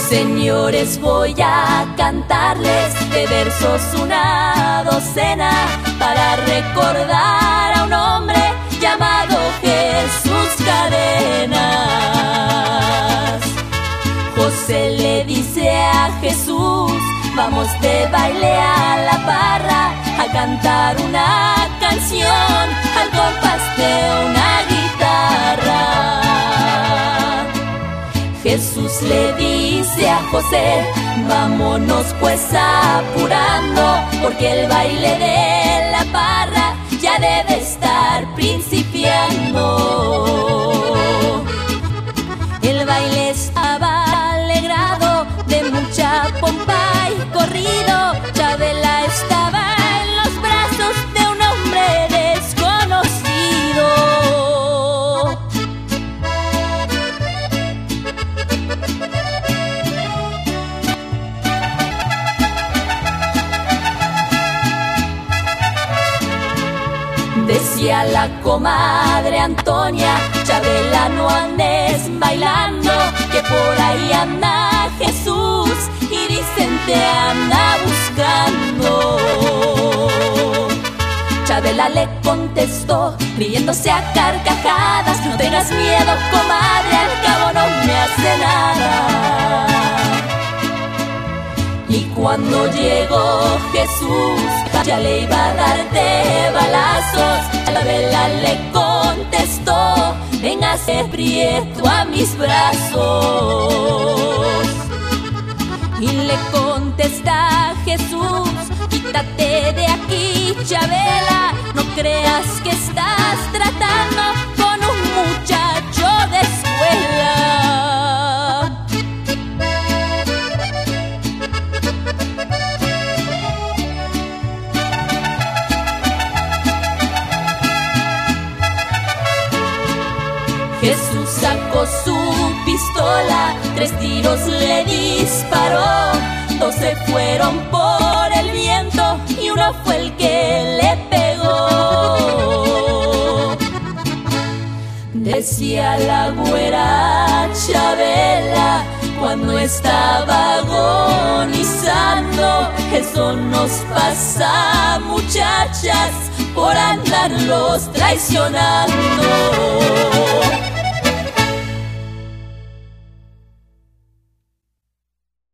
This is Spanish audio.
Señores, voy a cantarles de versos una docena para recordar a un hombre llamado Jesús Cadenas. José le dice a Jesús: vamos de baile a la parra a cantar una canción al compás de una guitarra. Jesús le dice a José: vámonos pues apurando, porque el baile de la parra ya debe estar principiando. El baile estaba alegrado de mucha pompa y corrido. Chabela estaba en los brazos de un hombre desconocido. Decía la comadre Antonia: Chabela, no andes bailando, que por ahí anda Jesús y dicen te anda buscando. Chabela le contestó, riéndose a carcajadas: no tengas miedo, comadre, al cabo no me hace nada. Y cuando llegó Jesús, ya le iba a dar de balazos. Chabela le contestó: véngase prieto a mis brazos. Y le contesta Jesús: quítate de aquí, Chabela, no creas que estás tratando con un muchacho de escuela. Jesús sacó su pistola, 3 tiros le disparó. 2 se fueron por el viento y uno fue el que le pegó. Decía la güera Chabela cuando estaba agonizando: eso nos pasa, muchachas, por andarlos traicionando.